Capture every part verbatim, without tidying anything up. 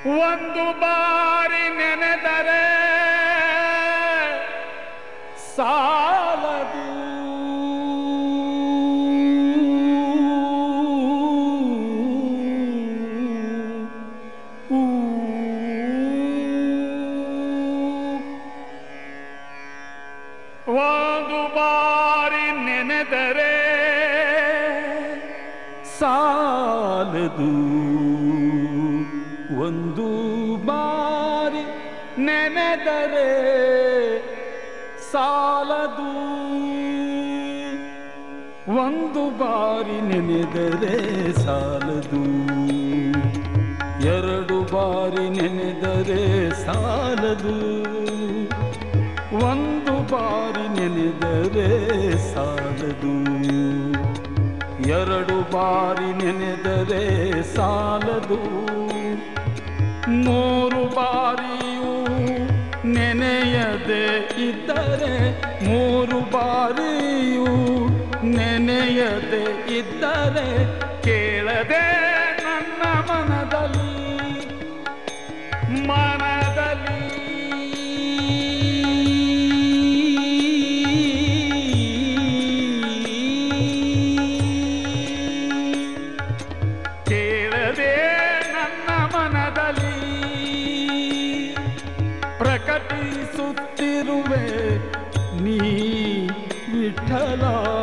ಒಂದು ಬಾರಿ ನೆನೆದರೆ ಸಾಲದು. ಒಂದು ಬಾರಿ ನೆನೆದರೆ ಸಾಲದು. ಒಂದು ಬಾರಿ ನೆನೆದರೆ ಸಾಲದು. ಒಂದು ಬಾರಿ ನೆನೆದರೆ ಸಾಲದು. ಎರಡು ಬಾರಿ ನೆನೆದರೆ ಸಾಲದು. ಒಂದು ಬಾರಿ ನೆನೆದರೆ ಸಾಲದು. ಎರಡು ಬಾರಿ ನೆನೆದರೆ ಸಾಲದು. ಮೂರು ಬಾರಿಯೂ ನೆನೆಯದೆ ಇದ್ದರೆ ಮೂರು ಬಾರಿಯೂ ನೆನೆಯದೆ ಇದ್ದರೆ ಕೇಳದೆ ನನ್ನ ಮನದಲ್ಲಿ ಮನದಲ್ಲಿ ಕೇಳದೆ ನನ್ನ ಮನದಲ್ಲಿ ಪ್ರಕಟಿಸುತ್ತಿರುವೆ ನೀ ವಿಠಲ.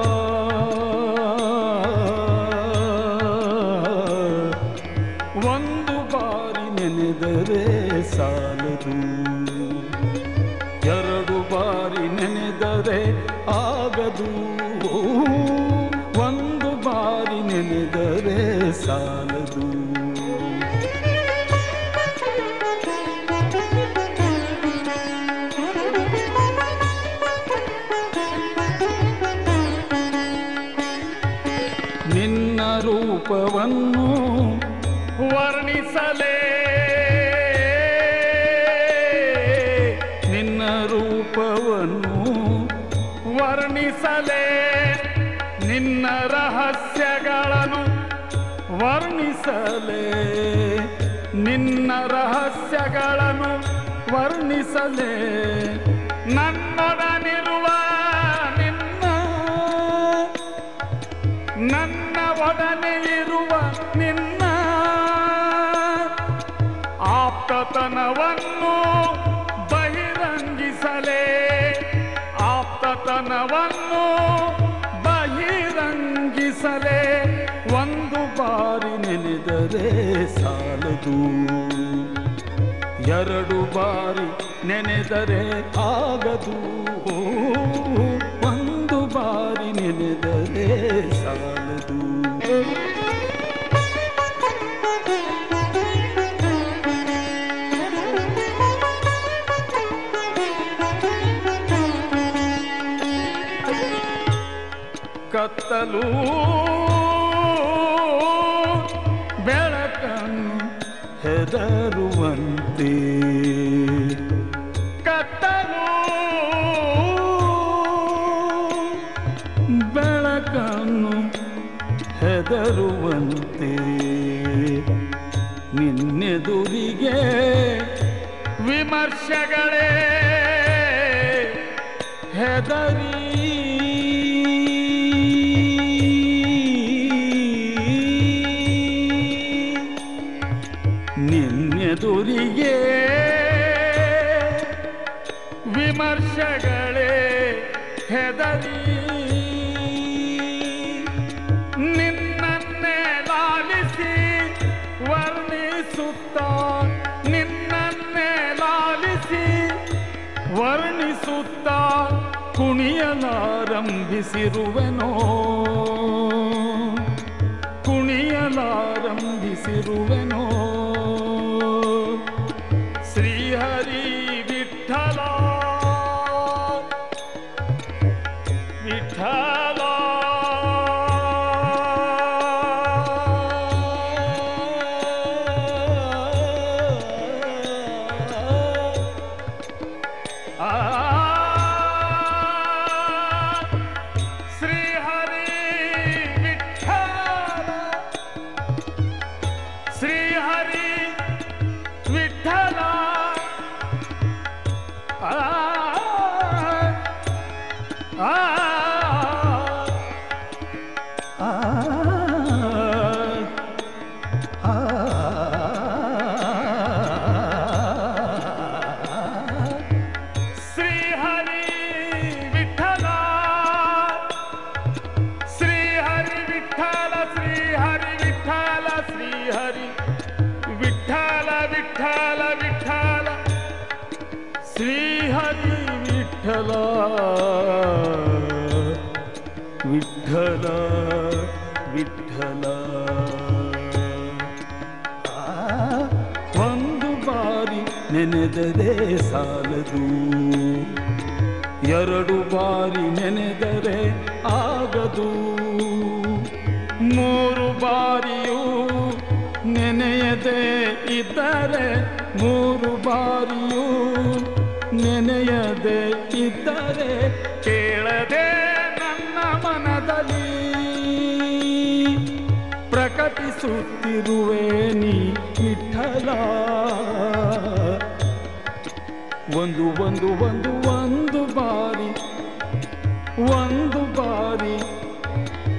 ಒಂದು ಬಾರಿ ನೆನೆದರೆ ಸಾಲದು. ಎರಡು ಬಾರಿ ನೆನೆದರೆ ಆಗದು. ಒಂದು ಬಾರಿ ನೆನೆದರೆ ಸಾಲದು. ನಿನ್ನ ರೂಪವನ್ನು ವರ್ಣಿಸಲೇ ನಿನ್ನ ರೂಪವನ್ನು ವರ್ಣಿಸಲೇ ನಿನ್ನ ರಹಸ್ಯಗಳನ್ನು ವರ್ಣಿಸಲೇ ನಿನ್ನ ರಹಸ್ಯಗಳನ್ನು ವರ್ಣಿಸಲೇ ನನ್ನೊಡನಿರುವ ನಿನ್ನ ನನ್ನ ಒಡನೆ ಇರುವ ನಿನ್ನ ಆಪ್ತತನವನ್ನು ಬಹಿರಂಗಿಸಲೇ ಆಪ್ತತನವನ್ನು ಬಹಿರಂಗಿಸಲೇ ಒಂದು ಬಾರಿ ನೆನೆದರೆ ಸಾಲದು. ಎರಡು ಬಾರಿ ನೆನೆದರೆ ಆಗದು. ಒಂದು ಬಾರಿ ನೆನೆದರೆ ಸಾಲದು. ಕತ್ತಲು ಬೆಳಕನ್ನು ಹೆದರುವಂತೆ ಕತ್ತಲು ಬೆಳಕನ್ನು ಹೆದರುವಂತೆ ನಿನ್ನೆದುರಿಗೆ ವಿಮರ್ಶೆಗಳೇ ಹೆದರಿ ನಿನ್ನೆದುರಿಗೆ ವಿಮರ್ಶೆಗಳೇ ಹೆದರಿ ನಿನ್ನನ್ನೇ ಲಾಲಿಸಿ ವರ್ಣಿಸುತ್ತಾ ನಿನ್ನನ್ನೇ ಲಾಲಿಸಿ ವರ್ಣಿಸುತ್ತಾ ಕುಣಿಯಲಾರಂಭಿಸಿರುವೆನೋ ಕುಣಿಯಲಾರಂಭಿಸಿರುವೆನೋ ಶ್ರೀಹರಿ ವಿಠಲ ವಿಠಲ ಶ್ರೀಹರಿ ವಿಠಲ ಆ ಆ ವಿಠಲ ವಿಠಲ ಒಂದು ಬಾರಿ ನೆನೆದರೆ ಸಾಲದು, ಎರಡು ಬಾರಿ ನೆನೆದರೆ ಆಗದು, ಮೂರು ಬಾರಿಯೂ ನೆನೆಯದೆ ಇದ್ದರೆ, ಮೂರು ಬಾರಿಯೂ ನೆನೆಯದೆ ಇದ್ದರೆ ಕೇಳದೆ ನನ್ನ ಮನದಲ್ಲಿ ಪ್ರಕಟಿಸುತ್ತಿರುವೆ ನೀ ವಿಠಲ. ಒಂದು ಒಂದು ಒಂದು ಒಂದು ಬಾರಿ ಒಂದು ಬಾರಿ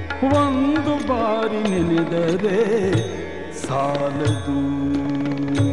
ಒಂದು ಬಾರಿ ನೆನೆದರೆ ಸಾಲದು.